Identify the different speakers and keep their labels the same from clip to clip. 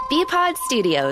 Speaker 1: BPod Studios.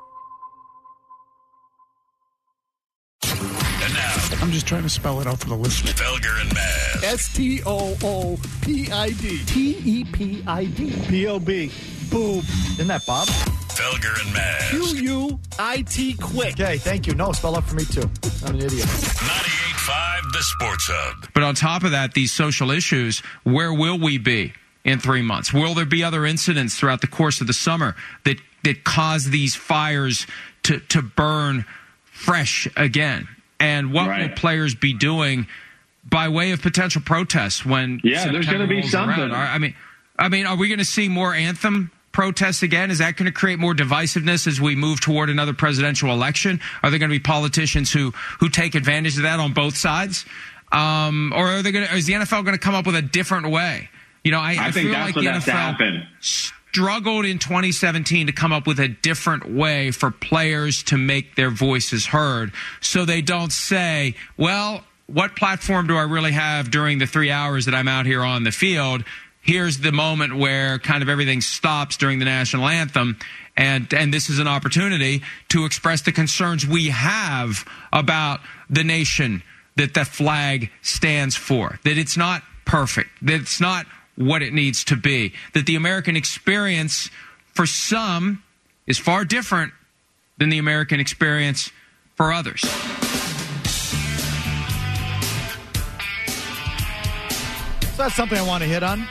Speaker 2: And now,
Speaker 3: I'm just trying to spell it out for the listener.
Speaker 2: Felger and Mazz.
Speaker 4: STOOPID. TEPID. POB. Boom.
Speaker 5: Isn't that Bob?
Speaker 2: Felger and Mazz.
Speaker 4: QUIT. Quick.
Speaker 5: Okay, thank you. No, spell out for me too. I'm an idiot.
Speaker 2: 98.5 The Sports Hub.
Speaker 6: But on top of that, these social issues, where will we be in 3 months? Will there be other incidents throughout the course of the summer that cause these fires to burn fresh again? And what will players be doing by way of potential protests when
Speaker 7: September
Speaker 6: there's
Speaker 7: going to be something.
Speaker 6: Around? I mean, are we going to see more anthem protests again? Is that going to create more divisiveness as we move toward another presidential election? Are there going to be politicians who take advantage of that on both sides? Or is the NFL going to come up with a different way? You know, I
Speaker 7: think
Speaker 6: feel
Speaker 7: that's
Speaker 6: like
Speaker 7: what
Speaker 6: the
Speaker 7: has to
Speaker 6: NFL
Speaker 7: happen.
Speaker 6: struggled in 2017 to come up with a different way for players to make their voices heard, so they don't say, well, what platform do I really have during the 3 hours that I'm out here on the field? Here's the moment where kind of everything stops during the national anthem, and this is an opportunity to express the concerns we have about the nation that the flag stands for, that it's not perfect, that it's not what it needs to be, that the American experience for some is far different than the American experience for others.
Speaker 5: So that's something I want to hit on.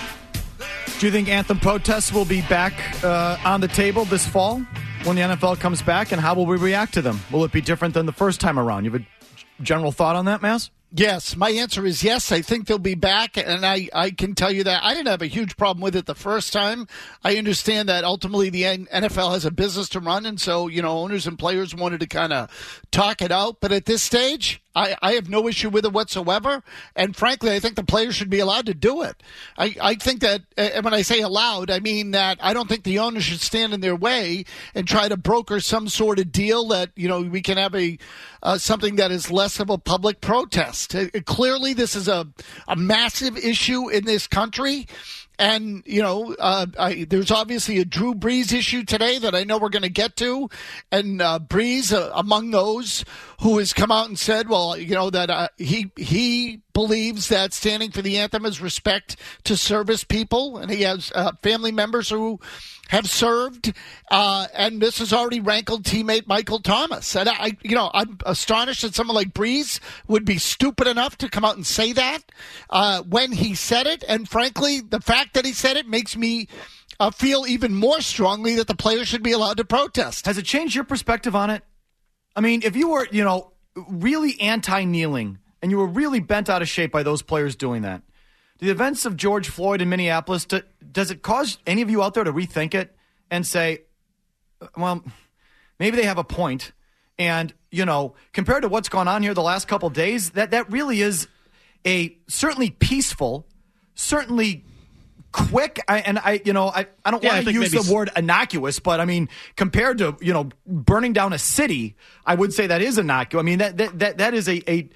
Speaker 5: Do you think anthem protests will be back on the table this fall when the NFL comes back, and how will we react to them? Will it be different than the first time around? You have a general thought on that, Mazz?
Speaker 4: Yes, my answer is yes. I think they'll be back, and I can tell you that I didn't have a huge problem with it the first time. I understand that ultimately the NFL has a business to run, and so, owners and players wanted to kind of talk it out. But at this stage, I have no issue with it whatsoever, and frankly, I think the players should be allowed to do it. I think that, and when I say allowed, I mean that I don't think the owners should stand in their way and try to broker some sort of deal that, we can have something that is less of a public protest. Clearly, this is a massive issue in this country. And, there's obviously a Drew Brees issue today that I know we're going to get to. And Brees, among those who has come out and said, well, that he believes that standing for the anthem is respect to service people. And he has family members who have served. And this has already rankled teammate Michael Thomas. And I'm astonished that someone like Brees would be stupid enough to come out and say that when he said it. And frankly, the fact that he said it makes me feel even more strongly that the players should be allowed to protest.
Speaker 5: Has it changed your perspective on it? I mean, if you were, really anti-kneeling and you were really bent out of shape by those players doing that, the events of George Floyd in Minneapolis, does it cause any of you out there to rethink it and say, well, maybe they have a point? And, compared to what's gone on here the last couple of days, that really is a certainly peaceful, certainly quick. I don't want to use the word innocuous, but I mean, compared to, burning down a city, I would say that is innocuous. I mean, that is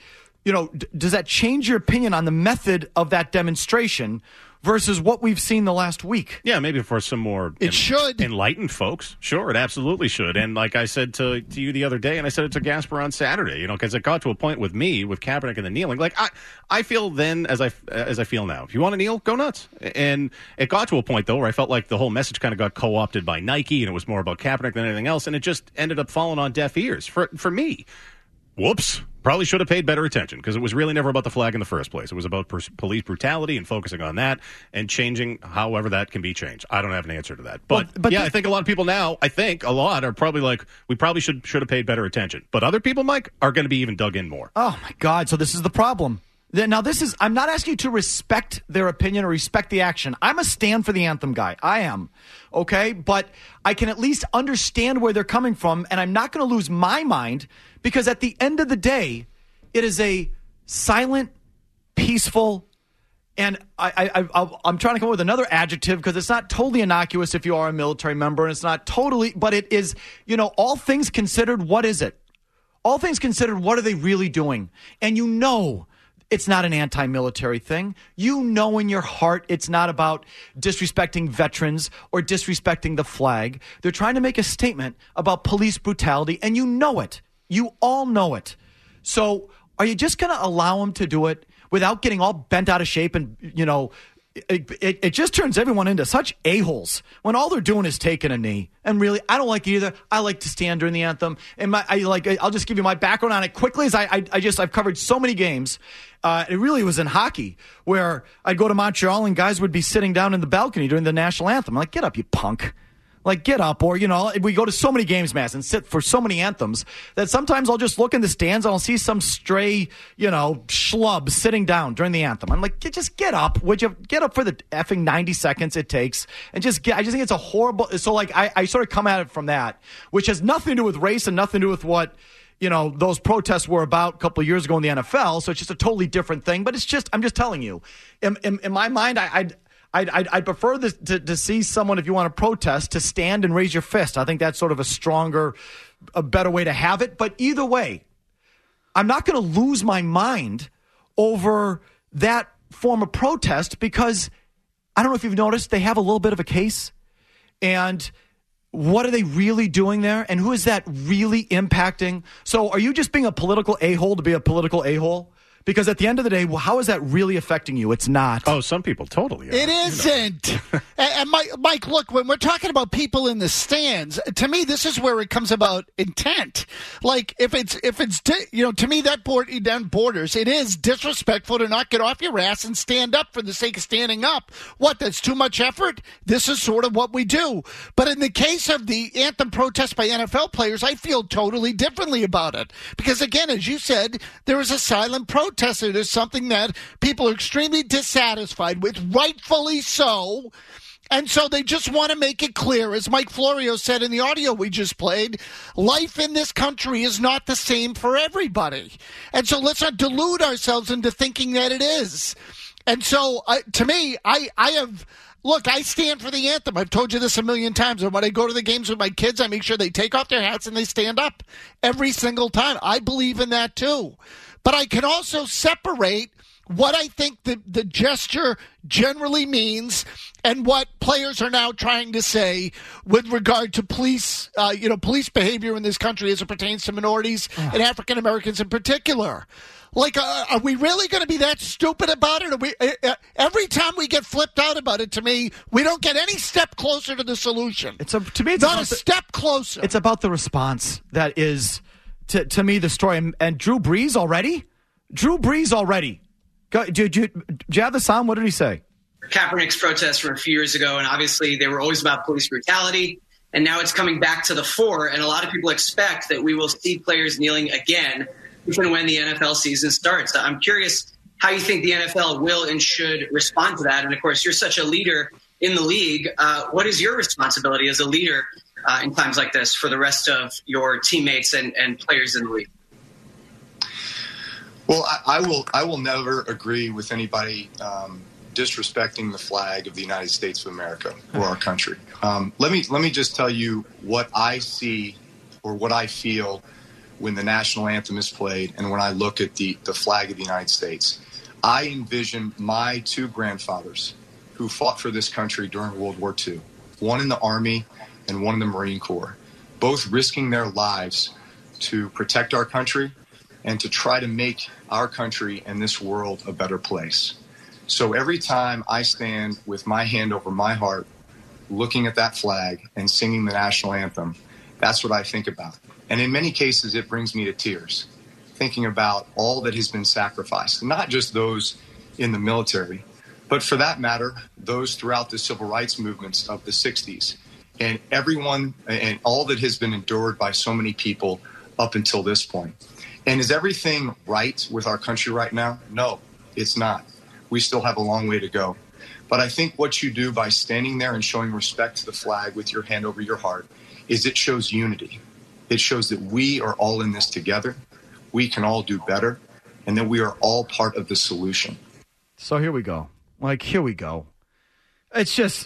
Speaker 5: does that change your opinion on the method of that demonstration versus what we've seen the last week?
Speaker 8: Yeah, maybe for some more enlightened folks. Sure, it absolutely should. And like I said to you the other day, and I said it to Gasper on Saturday, because it got to a point with me, with Kaepernick and the kneeling. Like, I feel then as I feel now. If you want to kneel, go nuts. And it got to a point, though, where I felt like the whole message kind of got co-opted by Nike, and it was more about Kaepernick than anything else, and it just ended up falling on deaf ears. For me, whoops. Probably should have paid better attention, because it was really never about the flag in the first place. It was about police brutality and focusing on that and changing however that can be changed. I don't have an answer to that. But I think a lot of people now, are probably like, we probably should have paid better attention. But other people, Mike, are going to be even dug in more.
Speaker 5: Oh, my God. So this is the problem. Now, I'm not asking you to respect their opinion or respect the action. I'm a stand for the anthem guy. I am. Okay? But I can at least understand where they're coming from, and I'm not going to lose my mind, because at the end of the day, it is a silent, peaceful, and I'm trying to come up with another adjective, because it's not totally innocuous if you are a military member, and it's not totally, but it is, all things considered, what is it? All things considered, what are they really doing? And it's not an anti-military thing. You know in your heart it's not about disrespecting veterans or disrespecting the flag. They're trying to make a statement about police brutality, and you know it. You all know it. So are you just going to allow them to do it without getting all bent out of shape and, it just turns everyone into such a-holes when all they're doing is taking a knee. And really, I don't like it either. I like to stand during the anthem. And I'll just give you my background on it quickly, as I've covered so many games. It really was in hockey where I'd go to Montreal and guys would be sitting down in the balcony during the national anthem. I'm like, get up, you punk. Like, get up. Or, we go to so many games, Mass, and sit for so many anthems that sometimes I'll just look in the stands and I'll see some stray, schlub sitting down during the anthem. I'm like, just get up. Would you get up for the effing 90 seconds it takes? And I just think it's a horrible. So, I sort of come at it from that, which has nothing to do with race and nothing to do with what, those protests were about a couple of years ago in the NFL. So it's just a totally different thing. But I'm just telling you, in my mind, I'd prefer this to see someone, if you want to protest, to stand and raise your fist. I think that's sort of a better way to have it. But either way, I'm not going to lose my mind over that form of protest because I don't know if you've noticed, they have a little bit of a case. And what are they really doing there? And who is that really impacting? So are you just being a political a-hole to be a political a-hole? Because at the end of the day, how is that really affecting you? It's not.
Speaker 8: Oh, some people totally are.
Speaker 4: It isn't. And Mike, look, when we're talking about people in the stands, to me, this is where it comes about intent. Like, if it's to me, that down borders, it is disrespectful to not get off your ass and stand up for the sake of standing up. What, that's too much effort? This is sort of what we do. But in the case of the anthem protest by NFL players, I feel totally differently about it. Because, again, as you said, there is a silent protest. It is something that people are extremely dissatisfied with, rightfully so. And so they just want to make it clear, as Mike Florio said in the audio we just played, life in this country is not the same for everybody. And so let's not delude ourselves into thinking that it is. And so, to me, Look, I stand for the anthem. I've told you this a million times. And when I go to the games with my kids, I make sure they take off their hats and they stand up every single time. I believe in that, too. But I can also separate what I think the gesture generally means and what players are now trying to say with regard to police behavior in this country as it pertains to minorities and African Americans in particular. Like, are we really going to be that stupid about it? Every time we get flipped out about it, to me, we don't get any step closer to the solution.
Speaker 5: To me, it's
Speaker 4: not a step closer.
Speaker 5: It's about the response that is, to me, the story. And Drew Brees already? Did you have the sound? What did he say?
Speaker 1: Kaepernick's protests were a few years ago, and obviously they were always about police brutality. And now it's coming back to the fore, and a lot of people expect that we will see players kneeling again even when the NFL season starts. I'm curious how you think the NFL will and should respond to that. And, of course, you're such a leader in the league. What is your responsibility as a leader in times like this for the rest of your teammates and players in the league?
Speaker 7: Well, I will never agree with anybody disrespecting the flag of the United States of America or our country. Let me just tell you what I see or what I feel when the national anthem is played and when I look at the flag of the United States. I envision my two grandfathers who fought for this country during World War II, one in the Army and one in the Marine Corps, both risking their lives to protect our country and to try to make our country and this world a better place. So every time I stand with my hand over my heart, looking at that flag and singing the national anthem, that's what I think about. And in many cases, it brings me to tears, thinking about all that has been sacrificed, not just those in the military, but for that matter, those throughout the civil rights movements of the 60s, and everyone and all that has been endured by so many people up until this point. And is everything right with our country right now? No, it's not. We still have a long way to go. But I think what you do by standing there and showing respect to the flag with your hand over your heart is it shows unity. It shows that we are all in this together. We can all do better, and that we are all part of the solution.
Speaker 5: So here we go. Here we go. It's just,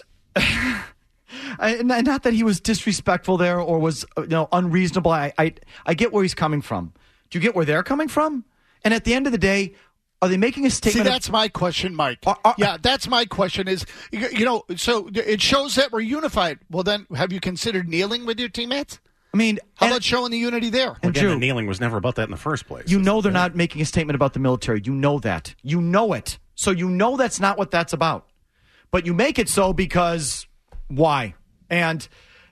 Speaker 5: not that he was disrespectful there or was unreasonable. I get where he's coming from. Do you get where they're coming from? And at the end of the day, Are they making a statement?
Speaker 4: See, that's my question, Mike. Yeah, that's my question is, so it shows that we're unified. Well, then, have you considered kneeling with your teammates?
Speaker 5: I mean,
Speaker 4: how about showing the unity there?
Speaker 8: Again, the kneeling was never about that in the first place.
Speaker 5: You know they're not making a statement about the military. You know that. You know it. So you know that's not what that's about. But you make it so because why? And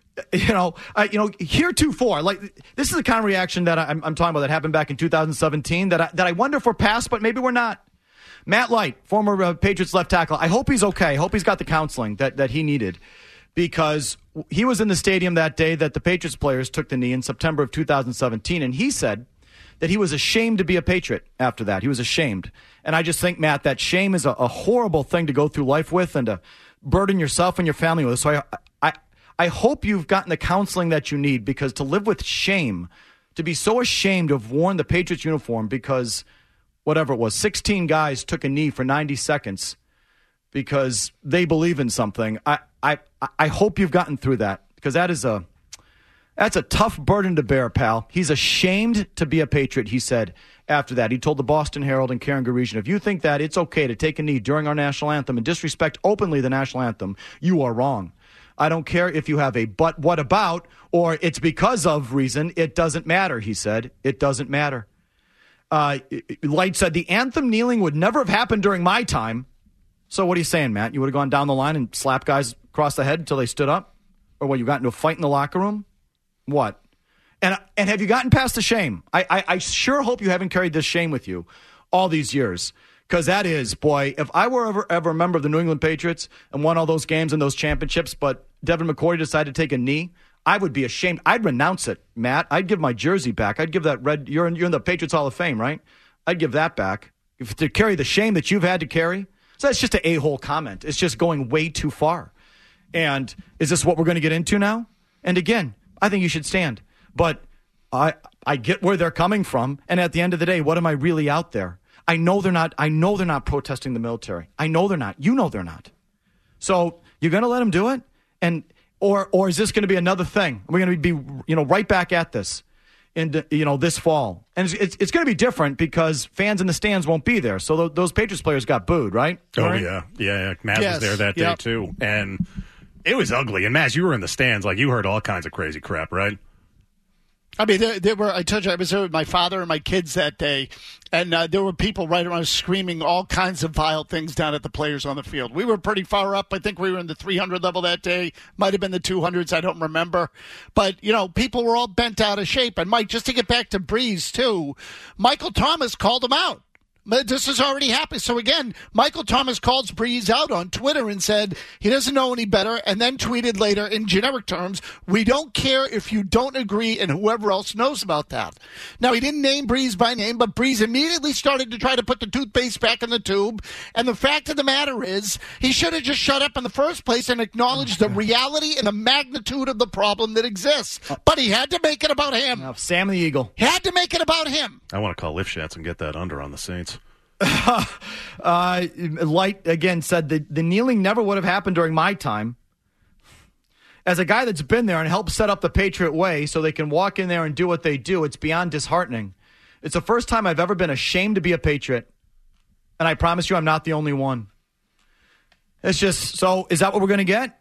Speaker 5: heretofore, like this is the kind of reaction that I'm talking about that happened back in 2017 that I wonder if we're past, but maybe we're not. Matt Light, former Patriots left tackle, I hope he's okay. I hope he's got the counseling that he needed, because he was in the stadium that day that the Patriots players took the knee in September of 2017, and he said that he was ashamed to be a Patriot after that. He was ashamed. And I just think, Matt, that shame is a horrible thing to go through life with and to burden yourself and your family with. So I hope you've gotten the counseling that you need, because to live with shame, to be so ashamed to have worn the Patriots uniform because whatever it was, 16 guys took a knee for 90 seconds because they believe in something. I hope you've gotten through that, because that's a tough burden to bear, pal. He's ashamed to be a Patriot, he said after that. He told the Boston Herald and Karen Garesian, if you think that it's okay to take a knee during our national anthem and disrespect openly the national anthem, you are wrong. I don't care if you have a but what about or it's because of reason. It doesn't matter, he said. It doesn't matter. Light said the anthem kneeling would never have happened during my time. So what are you saying, Matt? You would have gone down the line and slapped guys across the head until they stood up? Or what, you got into a fight in the locker room? What? And have you gotten past the shame? I sure hope you haven't carried this shame with you all these years. Because that is, boy, if I were ever a member of the New England Patriots and won all those games and those championships, but Devin McCourty decided to take a knee, I would be ashamed. I'd renounce it, Matt. I'd give my jersey back. I'd give that red. You're in the Patriots Hall of Fame, right? I'd give that back. To carry the shame that you've had to carry. So that's just an a-hole comment. It's just going way too far. And is this what we're going to get into now? And again, I think you should stand. But I get where they're coming from. And at the end of the day, what am I really out there? I know they're not protesting the military. I know they're not. You know they're not. So you're going to let them do it? And or is this going to be another thing? We're going to be right back at this in this fall. And it's going to be different because fans in the stands won't be there. So those Patriots players got booed, right?
Speaker 8: Oh, right? Yeah. Matt was there that day too. And it was ugly. And Matt, you were in the stands. Like, you heard all kinds of crazy crap, right?
Speaker 4: I mean, I told you I was there with my father and my kids that day, and there were people right around screaming all kinds of vile things down at the players on the field. We were pretty far up. I think we were in the 300 level that day. Might have been the 200s. I don't remember. But, people were all bent out of shape. And, Mike, just to get back to Breeze, too, Michael Thomas called him out. But this has already happened. So, again, Michael Thomas calls Breeze out on Twitter and said he doesn't know any better, and then tweeted later in generic terms, we don't care if you don't agree and whoever else knows about that. Now, he didn't name Breeze by name, but Breeze immediately started to try to put the toothpaste back in the tube. And the fact of the matter is he should have just shut up in the first place and acknowledged the reality and the magnitude of the problem that exists. But he had to make it about him.
Speaker 5: Sam the Eagle.
Speaker 4: He had to make it about him.
Speaker 8: I want to call Lifshitz and get that under on the Saints.
Speaker 5: Light again said the kneeling never would have happened during my time. As a guy that's been there and helped set up the Patriot way so they can walk in there and do what they do, it's beyond disheartening. It's the first time I've ever been ashamed to be a Patriot, and I promise you I'm not the only one. It's just, so is that what we're going to get?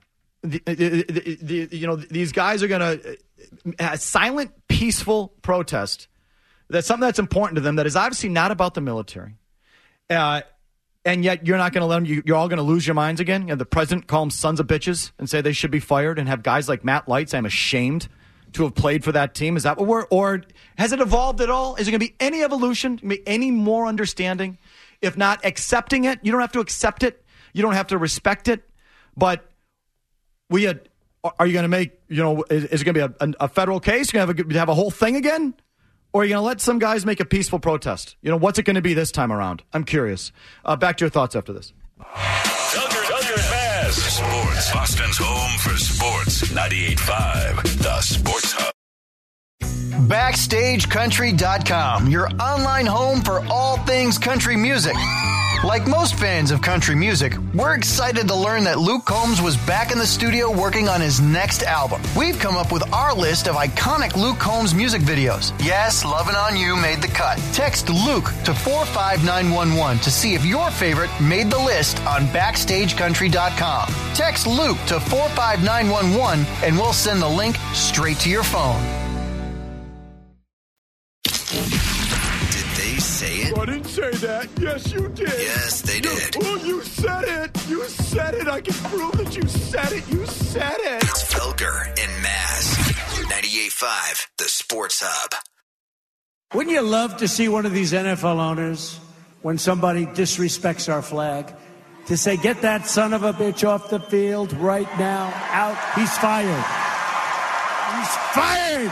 Speaker 5: These guys are going to a silent, peaceful protest. That's something that's important to them that is obviously not about the military. And yet you're not going to let them, you're all going to lose your minds again. The president call them sons of bitches and say they should be fired, and have guys like Matt Light say I'm ashamed to have played for that team. Is that what or has it evolved at all? Is there going to be any evolution, any more understanding? If not accepting it, you don't have to accept it. You don't have to respect it. But are you going to make, is it going to be a federal case? You're going to have a whole thing again? Or are you going to let some guys make a peaceful protest? What's it going to be this time around? I'm curious. Back to your thoughts after this.
Speaker 2: Felger and Maz. Sports. Boston's home for sports. 98.5. The Sports Hub.
Speaker 9: BackstageCountry.com, your online home for all things country music. Like most fans of country music, we're excited to learn that Luke Combs was back in the studio working on his next album. We've come up with our list of iconic Luke Combs music videos. Yes, Lovin' On You made the cut. Text Luke to 45911 to see if your favorite made the list on BackstageCountry.com. Text Luke to 45911 and we'll send the link straight to your phone.
Speaker 10: Did they say it?
Speaker 11: I didn't say that. Yes, you did.
Speaker 10: Yes, they did.
Speaker 11: Oh, you said it. You said it. I can prove that you said it. You said it.
Speaker 10: It's Felger and Maz. 98.5, the Sports Hub.
Speaker 12: Wouldn't you love to see one of these NFL owners, when somebody disrespects our flag, to say, get that son of a bitch off the field right now, out, he's fired. He's fired!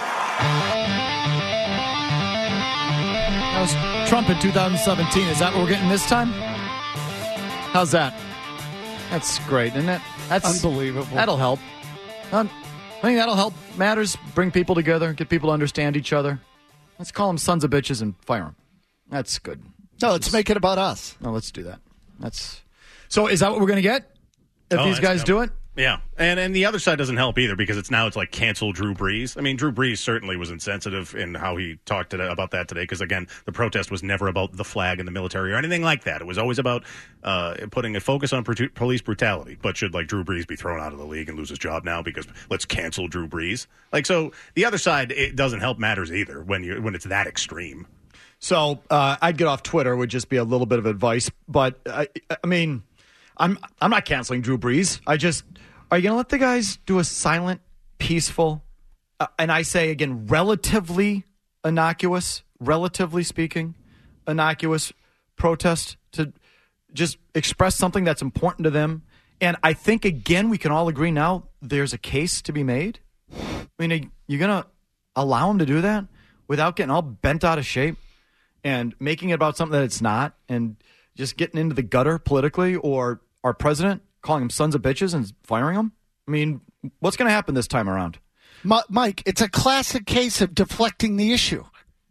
Speaker 5: That was Trump in 2017. Is that what we're getting this time? How's that? That's great, isn't it? That's
Speaker 4: unbelievable.
Speaker 5: That'll help. I think that'll help matters, bring people together, get people to understand each other. Let's call them sons of bitches and fire them. That's good.
Speaker 4: No, let's make it about us.
Speaker 5: No, let's do that. So is that what we're going to get if these guys do it?
Speaker 8: Yeah, and the other side doesn't help either because it's like cancel Drew Brees. I mean, Drew Brees certainly was insensitive in how he talked about that today because, again, the protest was never about the flag and the military or anything like that. It was always about putting a focus on police brutality. But should, Drew Brees be thrown out of the league and lose his job now because let's cancel Drew Brees? So the other side, it doesn't help matters either when it's that extreme.
Speaker 5: So I'd get off Twitter would just be a little bit of advice. But, I mean, I'm not canceling Drew Brees. Are you going to let the guys do a silent, peaceful, and I say again, relatively speaking, innocuous protest to just express something that's important to them? And I think, again, we can all agree now there's a case to be made. I mean, you're going to allow them to do that without getting all bent out of shape and making it about something that it's not and just getting into the gutter politically, or our president calling them sons of bitches and firing them? I mean, what's going to happen this time around?
Speaker 4: Mike, it's a classic case of deflecting the issue.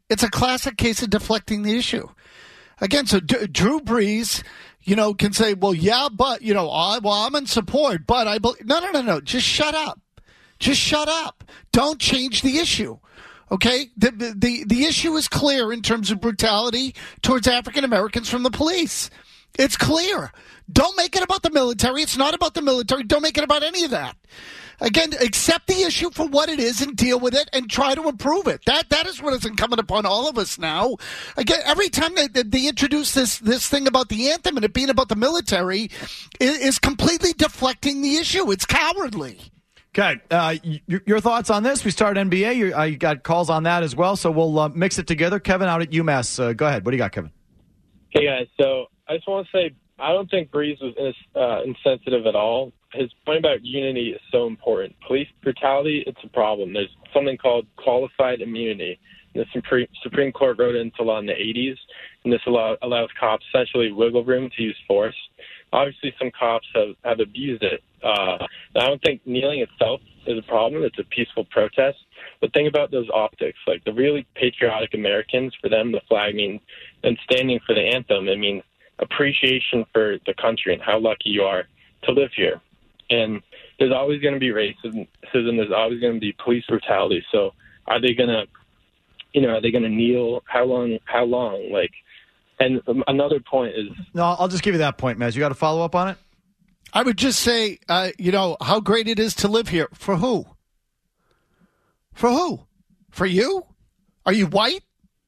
Speaker 4: Again, so Drew Brees, can say, well, yeah, but, I'm in support, but I believe. No. Just shut up. Don't change the issue. Okay? The issue is clear in terms of brutality towards African Americans from the police. It's clear. Don't make it about the military. It's not about the military. Don't make it about any of that. Again, accept the issue for what it is and deal with it and try to improve it. That is what is incumbent upon all of us now. Again, every time they introduce this thing about the anthem and it being about the military is completely deflecting the issue. It's cowardly.
Speaker 5: Okay, your thoughts on this? We started NBA. You got calls on that as well, so we'll mix it together. Kevin out at UMass. Go ahead. What do you got, Kevin?
Speaker 13: Hey, guys. So I just want to say I don't think Brees was insensitive at all. His point about unity is so important. Police brutality, it's a problem. There's something called qualified immunity. The Supreme Court wrote it into law in the 80s, and this allows cops essentially wiggle room to use force. Obviously, some cops have abused it. I don't think kneeling itself is a problem. It's a peaceful protest. But think about those optics. Like the really patriotic Americans, for them, the flag means, and standing for the anthem, it means appreciation for the country and how lucky you are to live here. And there's always going to be racism. There's always going to be police brutality. So are they going to kneel? How long? And another point is... No,
Speaker 5: I'll just give you that point, Maz. You got to follow up on it?
Speaker 4: I would just say, how great it is to live here. For who? For who? For you? Are you white?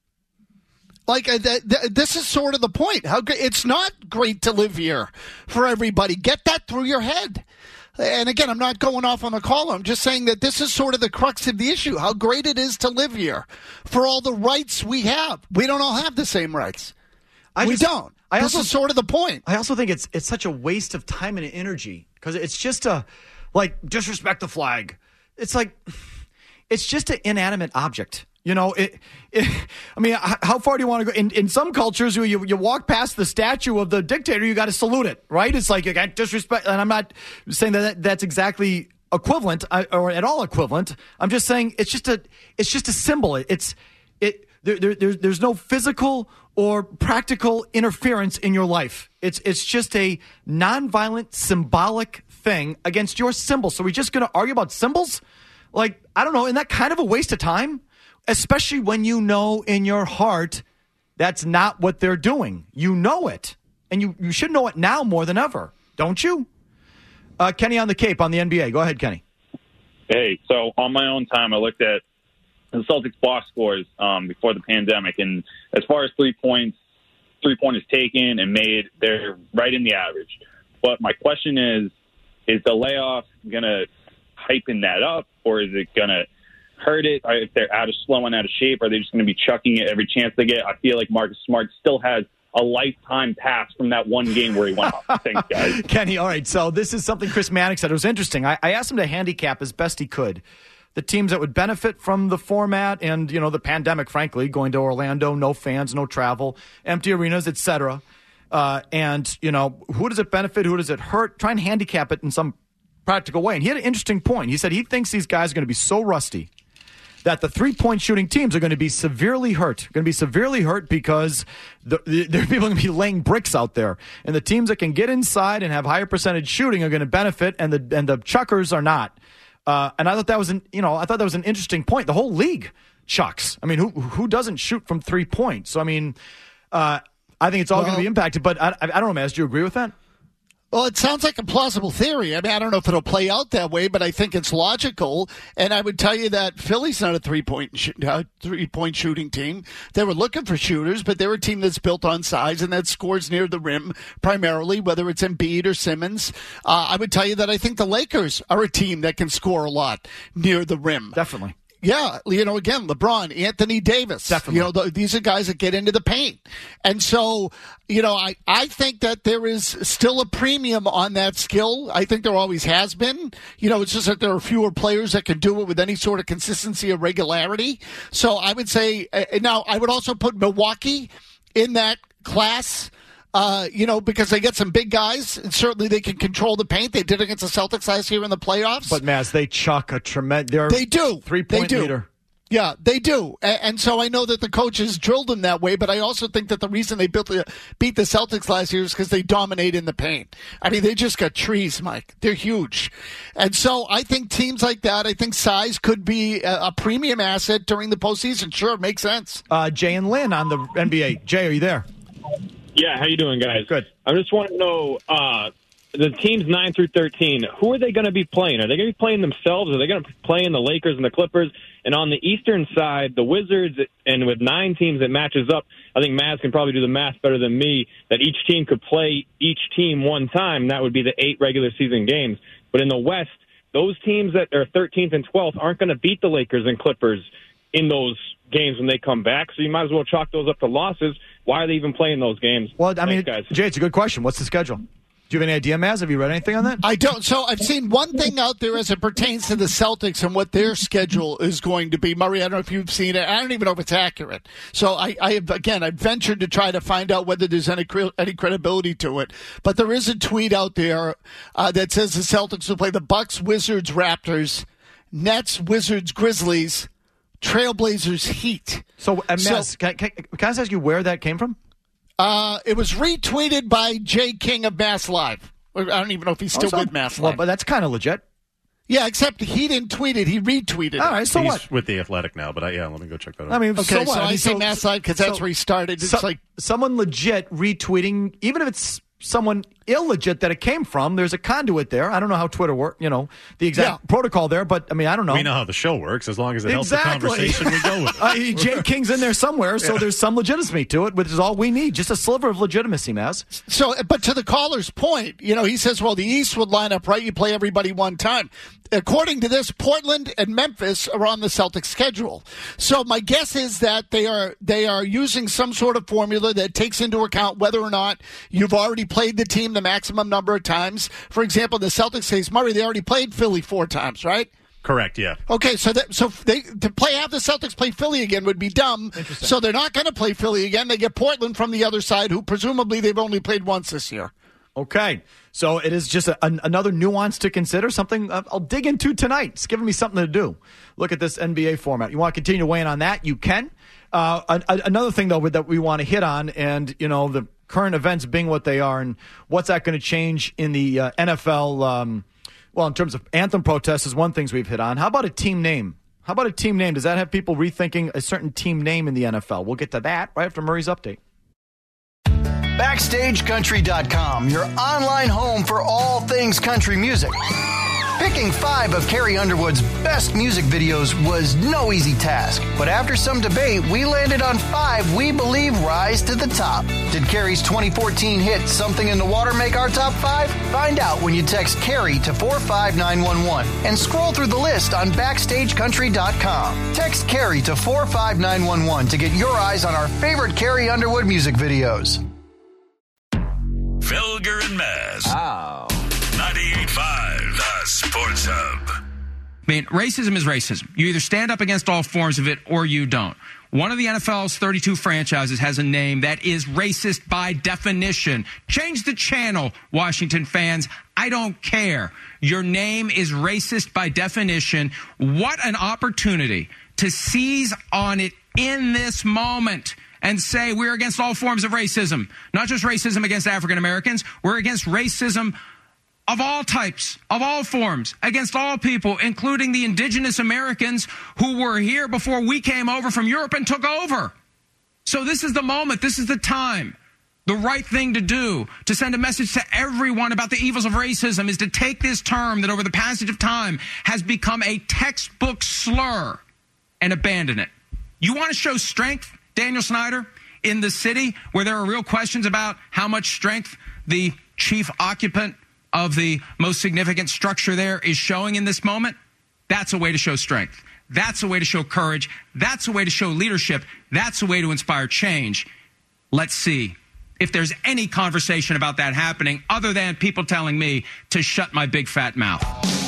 Speaker 4: This is sort of the point. It's not great to live here for everybody. Get that through your head. And again, I'm not going off on a call. I'm just saying that this is sort of the crux of the issue. How great it is to live here for all the rights we have. We don't all have the same rights. We don't. This is sort of the point.
Speaker 5: I also think it's such a waste of time and energy because it's just disrespect the flag. It's just an inanimate object. How far do you want to go? In some cultures, you walk past the statue of the dictator, you got to salute it, right? It's like you got disrespect, and I'm not saying that's exactly equivalent or at all equivalent. I'm just saying it's just a symbol. There's no physical or practical interference in your life. It's just a nonviolent, symbolic thing against your symbol. So we're just going to argue about symbols? Like, I don't know, isn't that kind of a waste of time? Especially when you know in your heart that's not what they're doing. You know it. And you should know it now more than ever, don't you? Kenny on the Cape on the NBA. Go ahead, Kenny.
Speaker 14: Hey, so on my own time, I looked at the Celtics box scores before the pandemic, and as far as 3 points, 3-pointers taken and made, they're right in the average. But my question is the layoff going to hypen that up, or is it going to hurt it? If they're slow and out of shape, are they just going to be chucking it every chance they get? I feel like Marcus Smart still has a lifetime pass from that one game where he went off. Thanks, guys.
Speaker 5: Kenny, all right, so this is something Chris Mannix said. It was interesting. I asked him to handicap as best he could the teams that would benefit from the format and, the pandemic, frankly, going to Orlando, no fans, no travel, empty arenas, etc. And, who does it benefit? Who does it hurt? Try and handicap it in some practical way. And he had an interesting point. He said he thinks these guys are going to be so rusty that the 3-point shooting teams are going to be severely hurt. Going to be severely hurt because there are people going to be laying bricks out there. And the teams that can get inside and have higher percentage shooting are going to benefit, and the chuckers are not. And I thought that was an interesting point. The whole league chucks. I mean, who doesn't shoot from 3 points? So I mean, I think it's all going to be impacted. But I don't know, Maz. Do you agree with that?
Speaker 4: Well, it sounds like a plausible theory. I mean, I don't know if it'll play out that way, but I think it's logical. And I would tell you that Philly's not a three-point shooting team. They were looking for shooters, but they're a team that's built on size and that scores near the rim primarily, whether it's Embiid or Simmons. I would tell you that I think the Lakers are a team that can score a lot near the rim.
Speaker 5: Definitely.
Speaker 4: Yeah, again, LeBron, Anthony Davis.
Speaker 5: Definitely.
Speaker 4: These are guys that get into the paint. And so, I think that there is still a premium on that skill. I think there always has been. It's just that there are fewer players that can do it with any sort of consistency or regularity. So I would say, now I would also put Milwaukee in that class. Because they get some big guys, and certainly they can control the paint. They did against the Celtics last year in the playoffs.
Speaker 5: But, Maz, they chuck a tremendous...
Speaker 4: They do.
Speaker 5: 3-point leader.
Speaker 4: Yeah, they do. And so I know that the coaches drilled them that way, but I also think that the reason they beat the Celtics last year is because they dominate in the paint. I mean, they just got trees, Mike. They're huge. And so I think teams like that, I think size could be a premium asset during the postseason. Sure, it makes sense.
Speaker 5: Jay and Lynn on the NBA. Jay, are you there?
Speaker 13: Yeah, how you doing, guys?
Speaker 5: Good.
Speaker 13: I just want to know, the teams 9 through 13, who are they going to be playing? Are they going to be playing themselves? Are they going to be playing the Lakers and the Clippers? And on the Eastern side, the Wizards, and with 9 teams, it matches up. I think Maz can probably do the math better than me, that each team could play each team one time, and that would be the 8 regular season games. But in the West, those teams that are 13th and 12th aren't going to beat the Lakers and Clippers in those games when they come back, so you might as well chalk those up to losses. Why are they even playing those games?
Speaker 5: Well, I mean,
Speaker 13: guys.
Speaker 5: Jay, it's a good question. What's the schedule? Do you have any idea, Maz? Have you read anything on that?
Speaker 4: I don't. So I've seen one thing out there as it pertains to the Celtics and what their schedule is going to be. Murray, I don't know if you've seen it. I don't even know if it's accurate. So I've ventured to try to find out whether there's any credibility to it. But there is a tweet out there that says the Celtics will play the Bucks, Wizards, Raptors, Nets, Wizards, Grizzlies, Trailblazers, Heat.
Speaker 5: So, Maz, can I ask you where that came from?
Speaker 4: It was retweeted by Jay King of Mass Live. I don't even know if he's still with Mass Live.
Speaker 5: Well, but that's kind of legit.
Speaker 4: Yeah, except he didn't tweet it. He retweeted it.
Speaker 5: All right, so
Speaker 8: He's
Speaker 5: what?
Speaker 8: with The Athletic now, but let me go check that out.
Speaker 5: I mean,
Speaker 4: okay,
Speaker 5: so what?
Speaker 4: I say Mass Live because that's where he started. It's like
Speaker 5: someone legit retweeting, even if it's someone illegit that it came from, there's a conduit there. I don't know how Twitter works, the exact protocol there, but I mean, I don't know.
Speaker 8: We know how the show works. As long as it helps the conversation, we go with it.
Speaker 5: Jay King's in there somewhere, so there's some legitimacy to it, which is all we need. Just a sliver of legitimacy, Maz.
Speaker 4: So, but to the caller's point, he says, well, the East would line up right. You play everybody one time. According to this, Portland and Memphis are on the Celtics schedule. So my guess is that they are using some sort of formula that takes into account whether or not you've already played the team the maximum number of times. For example, the Celtics case, Murray, they already played Philly 4 times, right?
Speaker 8: Correct, yeah.
Speaker 4: Okay, so have the Celtics play Philly again would be dumb. So they're not going to play Philly again. They get Portland from the other side, who presumably they've only played once this year.
Speaker 5: Okay. So it is just another nuance to consider, something I'll dig into tonight. It's giving me something to do. Look at this NBA format. You want to continue to weigh in on that? You can. Another thing, though, that we want to hit on, and, the current events being what they are, and what's that going to change in the NFL, in terms of anthem protests is one thing we've hit on. How about a team name? Does that have people rethinking a certain team name in the NFL? We'll get to that right after Murray's update.
Speaker 9: BackstageCountry.com, your online home for all things country music. Picking 5 of Carrie Underwood's best music videos was no easy task, but after some debate, we landed on 5 we believe rise to the top. Did Carrie's 2014 hit Something in the Water make our top 5? Find out when you text Carrie to 45911 and scroll through the list on BackstageCountry.com. Text Carrie to 45911 to get your eyes on our favorite Carrie Underwood music videos.
Speaker 2: Felger and Maz. 98.5, the Sports Hub.
Speaker 6: I mean, racism is racism. You either stand up against all forms of it or you don't. One of the NFL's 32 franchises has a name that is racist by definition. Change the channel, Washington fans. I don't care. Your name is racist by definition. What an opportunity to seize on it in this moment and say we're against all forms of racism. Not just racism against African Americans. We're against racism of all types, of all forms, against all people, including the indigenous Americans who were here before we came over from Europe and took over. So this is the moment. This is the time. The right thing to do to send a message to everyone about the evils of racism is to take this term that over the passage of time has become a textbook slur and abandon it. You want to show strength, Daniel Snyder, in the city where there are real questions about how much strength the chief occupant of the most significant structure there is showing in this moment? That's a way to show strength. That's a way to show courage. That's a way to show leadership. That's a way to inspire change. Let's see if there's any conversation about that happening other than people telling me to shut my big fat mouth.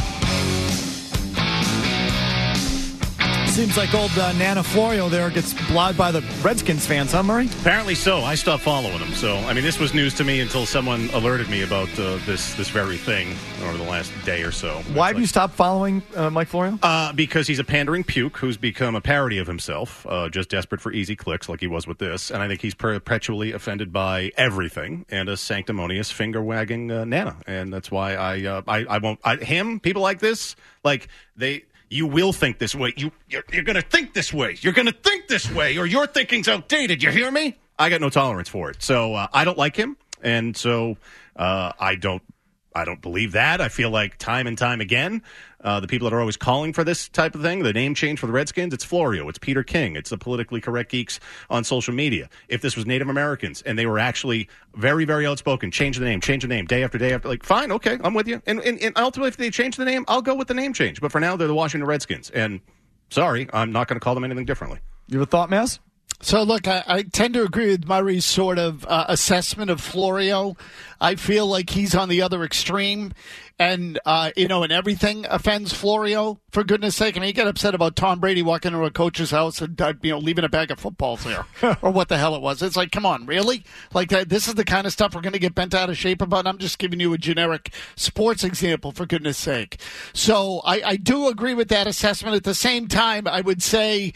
Speaker 5: Seems like old Nana Florio there gets blowed by the Redskins fans, huh, Murray?
Speaker 8: Apparently so. I stopped following him. So, I mean, this was news to me until someone alerted me about this very thing over the last day or so.
Speaker 5: Why have you stopped following Mike Florio?
Speaker 8: Because he's a pandering puke who's become a parody of himself, just desperate for easy clicks like he was with this. And I think he's perpetually offended by everything and a sanctimonious finger-wagging Nana. And that's why I won't... people like this, like, you will think this way. You're going to think this way. You're going to think this way, or your thinking's outdated. You hear me? I got no tolerance for it. So I don't like him, and so I don't believe that. I feel like time and time again, the people that are always calling for this type of thing, the name change for the Redskins, it's Florio, it's Peter King, it's the politically correct geeks on social media. If this was Native Americans and they were actually very, very outspoken, change the name, day after day after, like, fine, okay, I'm with you. And ultimately, if they change the name, I'll go with the name change. But for now, they're the Washington Redskins. And sorry, I'm not going to call them anything differently.
Speaker 5: You have a thought, Maz?
Speaker 4: So, look, I tend to agree with Murray's sort of assessment of Florio. I feel like he's on the other extreme. And, and everything offends Florio, for goodness sake. I mean, he got upset about Tom Brady walking into a coach's house and, leaving a bag of footballs there. Or what the hell it was. It's like, come on, really? Like, this is the kind of stuff we're going to get bent out of shape about? I'm just giving you a generic sports example, for goodness sake. So I do agree with that assessment. At the same time, I would say...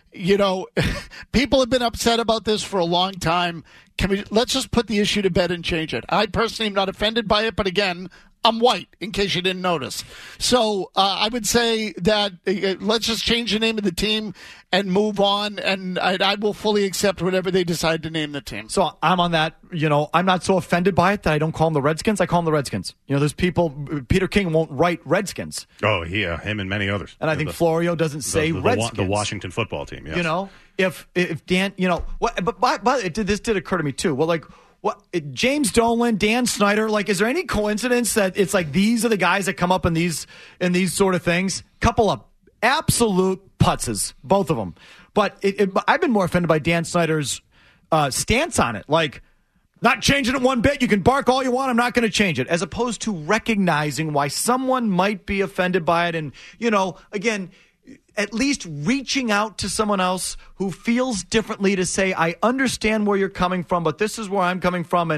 Speaker 4: people have been upset about this for a long time. Let's just put the issue to bed and change it. I personally am not offended by it, but again, I'm white, in case you didn't notice. So I would say that let's just change the name of the team and move on, and I will fully accept whatever they decide to name the team.
Speaker 5: So I'm on that. I'm not so offended by it that I don't call them the Redskins. I call them the Redskins. There's people, Peter King won't write Redskins.
Speaker 8: Oh, yeah, him and many others.
Speaker 5: And I think Florio doesn't say Redskins.
Speaker 8: The Washington football team, yes.
Speaker 5: If Dan, but this did occur to me too. Well, like, what, James Dolan, Dan Snyder, like, is there any coincidence that it's like these are the guys that come up in these sort of things? Couple of absolute putzes, both of them. But I've been more offended by Dan Snyder's stance on it. Like, not changing it one bit. You can bark all you want. I'm not going to change it. As opposed to recognizing why someone might be offended by it. And, again, at least reaching out to someone else who feels differently to say, I understand where you're coming from, but this is where I'm coming from. And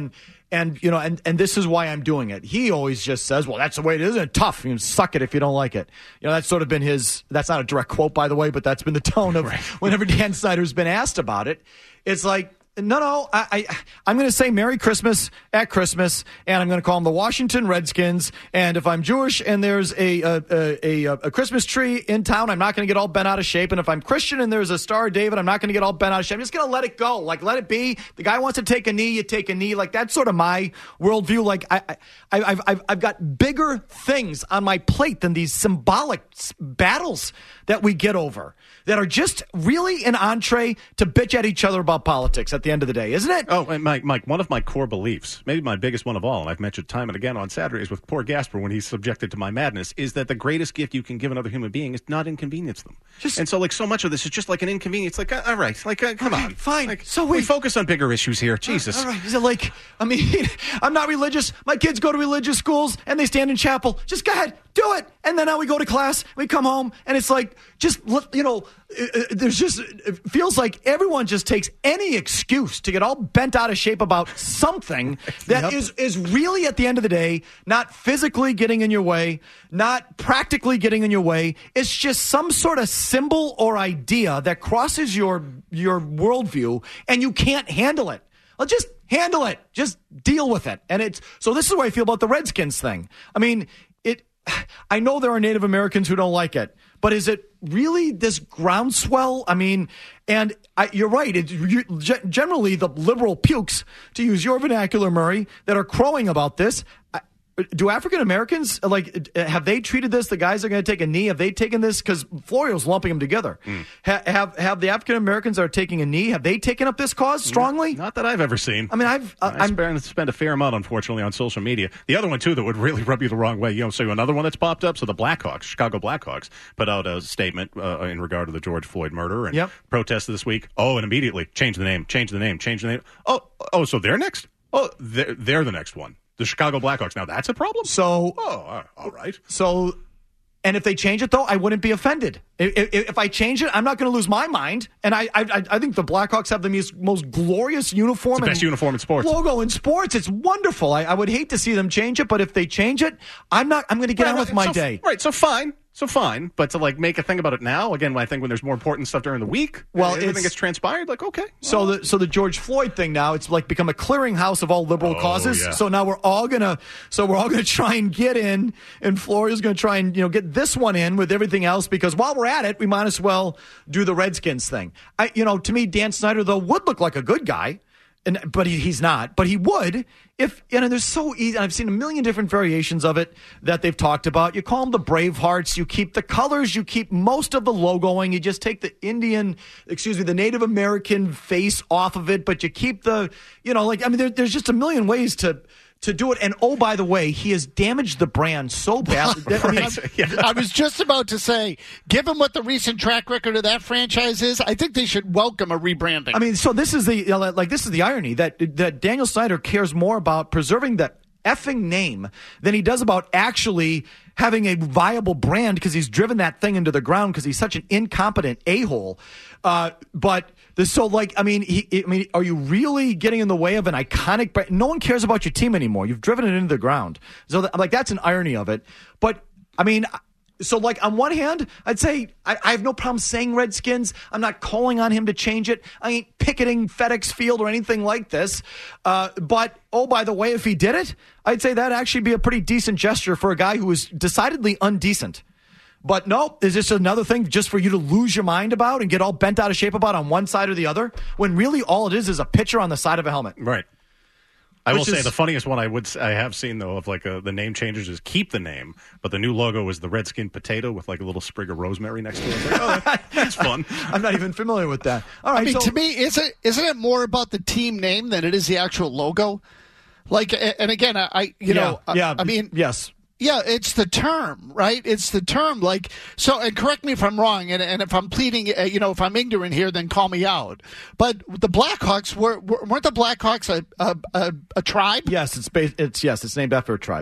Speaker 5: And, and this is why I'm doing it. He always just says, well, that's the way it is. It's tough. You suck it if you don't like it. That's sort of been that's not a direct quote, by the way, but that's been the tone of whenever Dan Snyder's been asked about it. It's like, no, I'm going to say Merry Christmas at Christmas, and I'm going to call them the Washington Redskins. And if I'm Jewish and there's a Christmas tree in town, I'm not going to get all bent out of shape. And if I'm Christian and there's a Star of David, I'm not going to get all bent out of shape. I'm just going to let it go. Like, let it be. The guy wants to take a knee, you take a knee. Like, that's sort of my worldview. Like, I've got bigger things on my plate than these symbolic battles that we get over that are just really an entree to bitch at each other about politics at the end of the day, isn't it?
Speaker 8: Oh, and Mike, one of my core beliefs, maybe my biggest one of all, and I've mentioned time and again on Saturdays with poor Gasper when he's subjected to my madness, is that the greatest gift you can give another human being is not inconvenience them. And so, like, so much of this is just like an inconvenience. Like, all right, like, come on.
Speaker 5: Fine.
Speaker 8: Like,
Speaker 5: so
Speaker 8: we focus on bigger issues here. Jesus.
Speaker 5: All right. Is it like, I'm not religious. My kids go to religious schools, and they stand in chapel. Just go ahead. Do it. And then now we go to class, we come home, and it's like, it feels like everyone just takes any excuse to get all bent out of shape about something that is really, at the end of the day, not physically getting in your way, not practically getting in your way. It's just some sort of symbol or idea that crosses your worldview, and you can't handle it. Well, just handle it. Just deal with it. And so this is the way I feel about the Redskins thing. I know there are Native Americans who don't like it, but is it really this groundswell? You're right. Generally, the liberal pukes, to use your vernacular, Murray, that are crowing about this. Do African Americans, have they treated this? The guys are going to take a knee. Have they taken this? Because Florio's lumping them together. Have the African Americans that are taking a knee, have they taken up this cause strongly?
Speaker 8: Not that I've ever seen.
Speaker 5: I
Speaker 8: spend a fair amount, unfortunately, on social media. The other one, too, that would really rub you the wrong way. So another one that's popped up. So the Blackhawks, Chicago Blackhawks, put out a statement in regard to the George Floyd murder and protested this week. Oh, and immediately change the name. Oh, so they're next? Oh, they're the next one. The Chicago Blackhawks. Now, that's a problem? All right.
Speaker 5: So, and if they change it, though, I wouldn't be offended. If I change it, I'm not going to lose my mind. And I think the Blackhawks have the most glorious uniform.
Speaker 8: It's the best uniform in sports.
Speaker 5: Logo in sports. It's wonderful. I would hate to see them change it, but if they change it, I'm going to get on with my day.
Speaker 8: Right, so fine. But to make a thing about it now, again, I think when there's more important stuff during the week, everything gets transpired, okay.
Speaker 5: So the George Floyd thing now, it's become a clearinghouse of all liberal causes.
Speaker 8: Yeah.
Speaker 5: So now we're all gonna try and get in, and Florida's gonna try and get this one in with everything else, because while we're at it, we might as well do the Redskins thing. To me, Dan Snyder though would look like a good guy. But he's not. But he would if, there's so easy. I've seen a million different variations of it that they've talked about. You call them the Bravehearts. You keep the colors. You keep most of the logoing. You just take the the Native American face off of it. But you keep the, there's just a million ways to do it. And oh, by the way, he has damaged the brand so badly.
Speaker 4: I was just about to say, given what the recent track record of that franchise is, I think they should welcome a rebranding.
Speaker 5: So this is the irony that Daniel Snyder cares more about preserving the effing name than he does about actually having a viable brand, because he's driven that thing into the ground because he's such an incompetent a-hole. Are you really getting in the way of an iconic brand? No one cares about your team anymore. You've driven it into the ground. So that's an irony of it. But on one hand, I'd say I have no problem saying Redskins. I'm not calling on him to change it. I ain't picketing FedEx Field or anything like this. But, oh, by the way, if he did it, I'd say that'd actually be a pretty decent gesture for a guy who is decidedly undecent. But no, is this another thing just for you to lose your mind about and get all bent out of shape about on one side or the other, when really all it is a picture on the side of a helmet?
Speaker 8: Right. I will say the funniest one I have seen, though, of the name changes is keep the name, but the new logo is the Redskin potato with a little sprig of rosemary next to it. That's fun.
Speaker 5: I'm not even familiar with that. All right.
Speaker 4: To me, isn't it more about the team name than it is the actual logo? And again,
Speaker 5: yes.
Speaker 4: Yeah, it's the term, right? It's the term. And correct me if I'm wrong, and if I'm pleading, if I'm ignorant here, then call me out. But the Blackhawks weren't the Blackhawks a tribe?
Speaker 5: Yes, it's named after a tribe.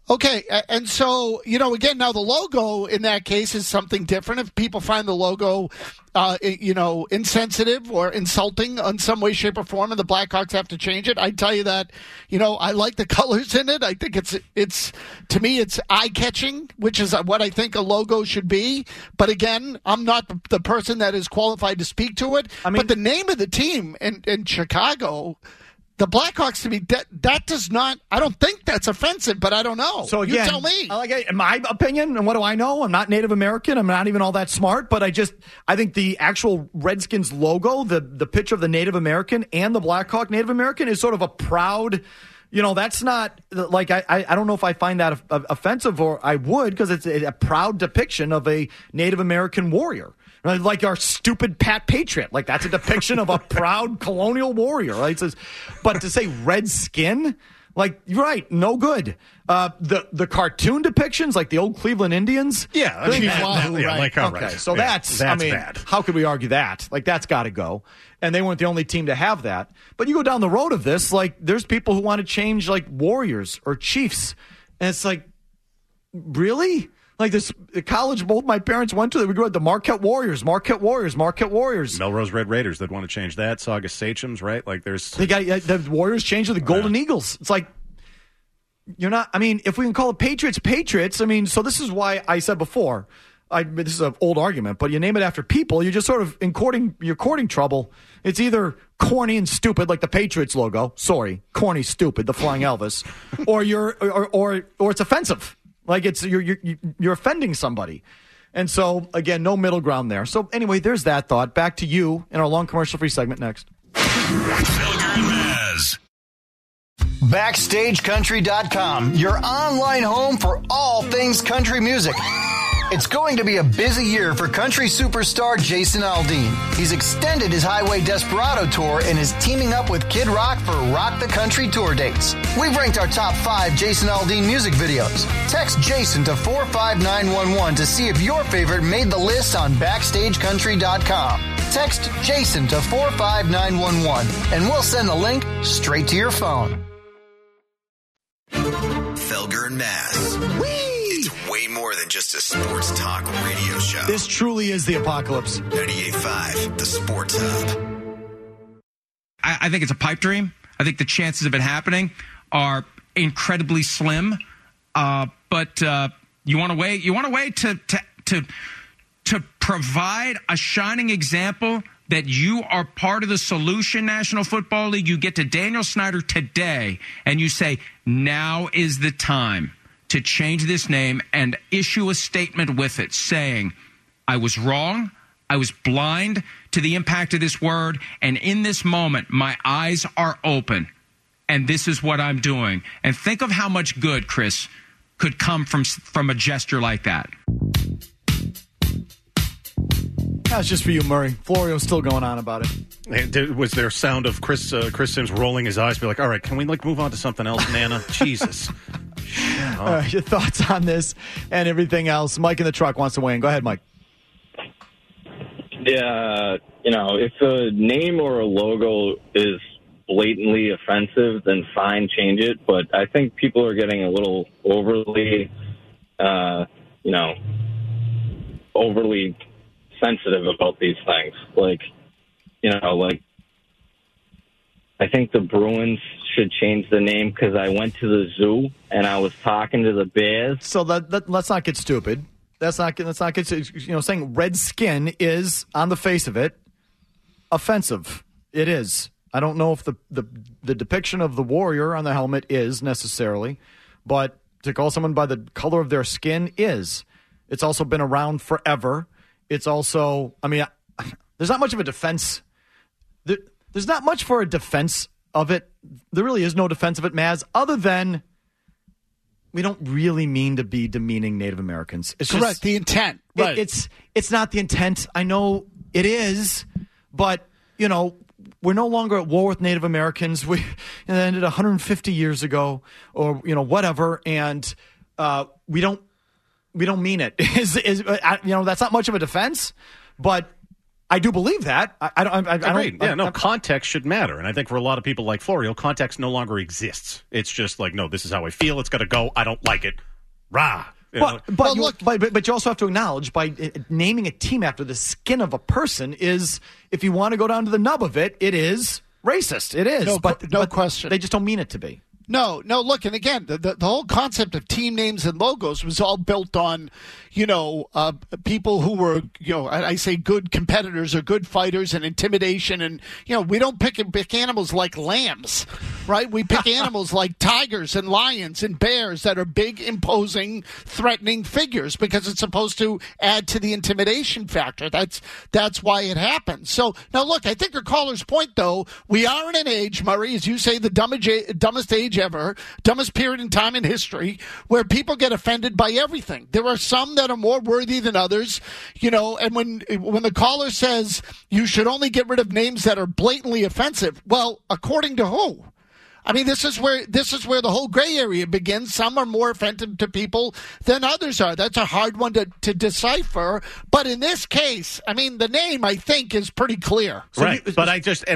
Speaker 4: Okay, and so, again, now the logo in that case is something different. If people find the logo, insensitive or insulting in some way, shape, or form, and the Blackhawks have to change it, I tell you that, I like the colors in it. I think it's to me, it's eye-catching, which is what I think a logo should be. But again, I'm not the person that is qualified to speak to it. But the name of the team in Chicago, the Blackhawks, to me, that does not, I don't think that's offensive, but I don't know.
Speaker 5: So again,
Speaker 4: you tell me.
Speaker 5: In my opinion, and what do I know? I'm not Native American. I'm not even all that smart, but I think the actual Redskins logo, the picture of the Native American and the Blackhawk Native American is sort of a proud, that's not, like, I don't know if I find that offensive, or I would, because it's a proud depiction of a Native American warrior. Like our stupid Pat Patriot. Like, that's a depiction of a proud colonial warrior. Right? But to say red skin, like, you're right, no good. The cartoon depictions, like the old Cleveland Indians.
Speaker 8: Yeah.
Speaker 5: Right. Okay, so that's
Speaker 8: bad.
Speaker 5: How could we argue that? Like, that's got to go. And they weren't the only team to have that. But you go down the road of this, like, there's people who want to change, like, warriors or chiefs. And it's like, really? Like, this college both my parents went to, we grew up the Marquette Warriors.
Speaker 8: Melrose Red Raiders that want to change that. Saugus Sachems, right? Like, they got
Speaker 5: the Warriors changed to the Golden Eagles. It's like, you're not, if we can call it Patriots, so this is why I said before, this is an old argument, but you name it after people, you're just sort of you're courting trouble. It's either corny and stupid, like the Patriots logo. Sorry, corny, stupid, the Flying Elvis, or it's offensive. Like, it's you're offending somebody. And so, again, no middle ground there. So, anyway, there's that thought. Back to you in our long commercial-free segment next.
Speaker 2: Felger and Maz.
Speaker 9: BackstageCountry.com, your online home for all things country music. It's going to be a busy year for country superstar Jason Aldean. He's extended his Highway Desperado tour and is teaming up with Kid Rock for Rock the Country tour dates. We've ranked our top 5 Jason Aldean music videos. Text Jason to 45911 to see if your favorite made the list on BackstageCountry.com. Text Jason to 45911 and we'll send the link straight to your phone.
Speaker 10: Felger and Maz. It's way more than just a sports talk radio show.
Speaker 5: This truly is the apocalypse.
Speaker 10: 98.5, the Sports Hub.
Speaker 6: I think it's a pipe dream. I think the chances of it happening are incredibly slim. But you want to wait. You want to wait to provide a shining example that you are part of the solution, National Football League. You get to Daniel Snyder today and you say, now is the time to change this name and issue a statement with it saying, I was wrong. I was blind to the impact of this word. And in this moment, my eyes are open. And this is what I'm doing. And think of how much good, Chris, could come from a gesture like that.
Speaker 5: That's just for you, Murray. Florio's still going on about it.
Speaker 8: And was there sound of Chris Sims rolling his eyes, be like, all right, can we move on to something else, Nana? Jesus.
Speaker 5: Your thoughts on this and everything else. Mike in the truck wants to weigh in. Go ahead, Mike.
Speaker 13: Yeah, if a name or a logo is blatantly offensive, then fine, change it. But I think people are getting a little overly, overly sensitive about these things. I think the Bruins should change the name because I went to the zoo and I was talking to the bears.
Speaker 5: So let's not get stupid. Let's not get saying red skin is, on the face of it, offensive. It is. I don't know if the depiction of the warrior on the helmet is necessarily, but to call someone by the color of their skin is. It's also been around forever. It's also, there's not much of a defense. There's not much for a defense of it. There really is no defense of it, Maz, other than we don't really mean to be demeaning Native Americans. It's
Speaker 4: correct.
Speaker 5: Just,
Speaker 4: the intent. Right.
Speaker 5: It's not the intent. I know it is, but, we're no longer at war with Native Americans. We ended 150 years ago or, whatever, and we don't mean it. That's not much of a defense, but I do believe that. I don't.
Speaker 8: Context should matter, and I think for a lot of people like Florio, context no longer exists. It's just like, no, this is how I feel. It's got to go. I don't like it. Rah.
Speaker 5: But you also have to acknowledge by naming a team after the skin of a person is, if you want to go down to the nub of it, it is racist. It is.
Speaker 4: No question.
Speaker 5: They just don't mean it to be.
Speaker 4: No, look, and again, the whole concept of team names and logos was all built on, people who were, I say good competitors or good fighters and intimidation. And, we don't pick animals like lambs, right? We pick animals like tigers and lions and bears that are big, imposing, threatening figures because it's supposed to add to the intimidation factor. That's why it happens. So, now look, I think your caller's point, though, we are in an age, Murray, as you say, the dumbest age ever, dumbest period in time in history, where people get offended by everything. There are some that are more worthy than others, and when the caller says you should only get rid of names that are blatantly offensive, well, according to who? I mean, this is where the whole gray area begins. Some are more offensive to people than others are. That's a hard one to decipher. But in this case, I mean, the name, I think, is pretty clear.
Speaker 8: Right, but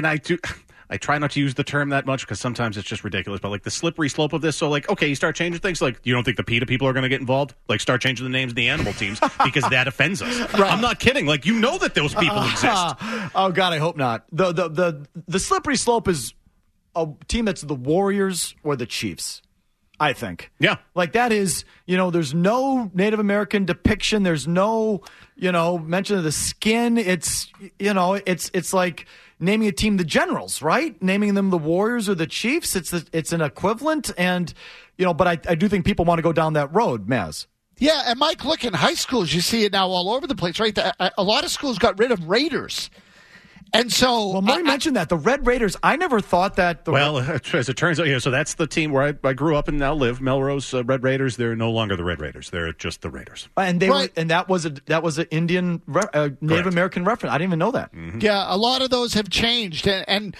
Speaker 8: I try not to use the term that much because sometimes it's just ridiculous. But like the slippery slope of this, so like, okay, you start changing things. Like, you don't think the PETA people are going to get involved? Like, start changing the names of the animal teams because that offends us. Right. I'm not kidding. Like, that those people exist.
Speaker 5: Oh God, I hope not. The slippery slope is a team that's the Warriors or the Chiefs. I think.
Speaker 8: Yeah.
Speaker 5: Like that is, there's no Native American depiction. There's no, mention of the skin. It's, it's like naming a team the Generals, right? Naming them the Warriors or the Chiefs. It's an equivalent. And, but I do think people want to go down that road, Maz.
Speaker 4: Yeah. And Mike, look, in high schools, you see it now all over the place, right? A lot of schools got rid of Raiders. And so,
Speaker 5: Murray mentioned that the Red Raiders. I never thought that.
Speaker 8: As it turns out, so that's the team where I grew up and now live. Melrose Red Raiders. They're no longer the Red Raiders. They're just the Raiders.
Speaker 5: And that was an Indian Native American reference. I didn't even know that.
Speaker 4: Mm-hmm. Yeah, a lot of those have changed. And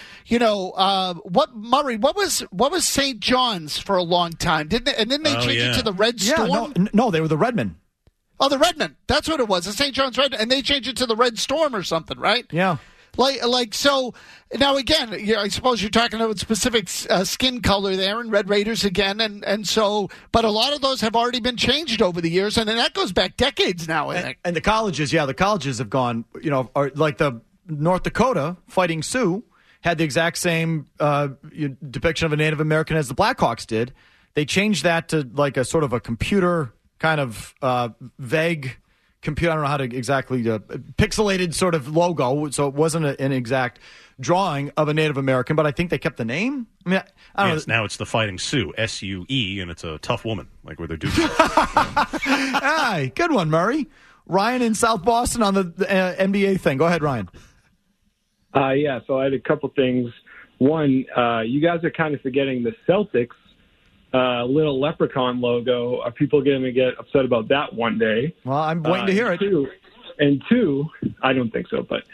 Speaker 4: Murray? What was St. John's for a long time? Didn't they change it to the Red Storm?
Speaker 5: No, they were the Redmen.
Speaker 4: Oh, the Redmen. That's what it was. The St. John's Red, and they changed it to the Red Storm or something, right?
Speaker 5: Yeah.
Speaker 4: So now again, I suppose you're talking about specific skin color there, and Red Raiders again, and so, but a lot of those have already been changed over the years, and then that goes back decades now, I think.
Speaker 5: And the colleges have gone, like the North Dakota Fighting Sioux had the exact same depiction of a Native American as the Blackhawks did. They changed that to like a sort of a computer kind of vague computer, I don't know how to exactly, pixelated sort of logo, so it wasn't an exact drawing of a Native American, but I think they kept the name. I mean, I don't know.
Speaker 8: Now it's the Fighting Sioux, S-U-E, and it's a tough woman, like where they're doing.
Speaker 5: Hi, good one, Murray. Ryan in South Boston on the NBA thing. Go ahead, Ryan.
Speaker 15: Yeah, so I had a couple things. One, you guys are kind of forgetting the Celtics little leprechaun logo. Are people going to get upset about that one day?
Speaker 5: Well, I'm waiting to hear it.
Speaker 15: Two, I don't think so, but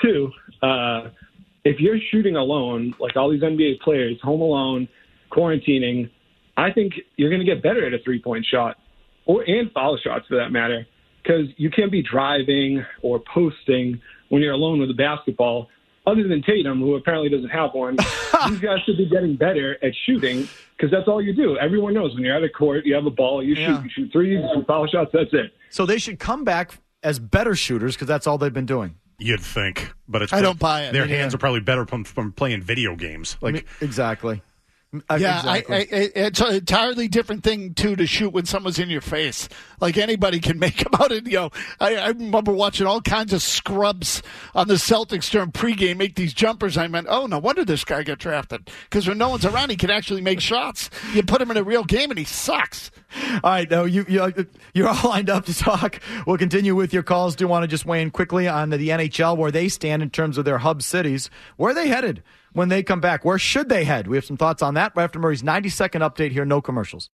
Speaker 15: if you're shooting alone, like all these NBA players, home alone, quarantining, I think you're going to get better at a three-point shot and foul shots for that matter, because you can't be driving or posting when you're alone with a basketball. Other than Tatum, who apparently doesn't have one, these guys should be getting better at shooting because that's all you do. Everyone knows when you're at a court, you have a ball, you shoot threes, you shoot foul shots, that's it.
Speaker 5: So they should come back as better shooters because that's all they've been doing.
Speaker 8: You'd think, but
Speaker 4: I don't buy it.
Speaker 8: Their hands are probably better from playing video games.
Speaker 5: Exactly.
Speaker 4: It's an entirely different thing, too, to shoot when someone's in your face. Like, anybody can make about it. I remember watching all kinds of scrubs on the Celtics during pregame make these jumpers. I meant, oh, no wonder this guy got drafted. Because when no one's around, he can actually make shots. You put him in a real game, and he sucks.
Speaker 5: All right, now you're all lined up to talk. We'll continue with your calls. Do you want to just weigh in quickly on the NHL, where they stand in terms of their hub cities? Where are they headed when they come back? Where should they head? We have some thoughts on that right after Murray's 90-second update here. No commercials.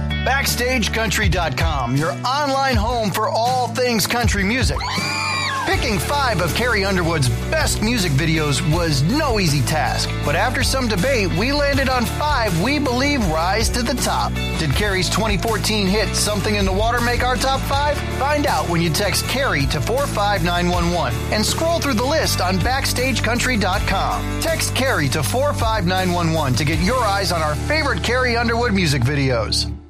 Speaker 9: BackstageCountry.com, your online home for all things country music. Picking 5 of Carrie Underwood's best music videos was no easy task, but after some debate, we landed on 5 we believe rise to the top. Did Carrie's 2014 hit Something in the Water make our top 5? Find out when you text Carrie to 45911 and scroll through the list on BackstageCountry.com. Text Carrie to 45911 to get your eyes on our favorite Carrie Underwood music videos.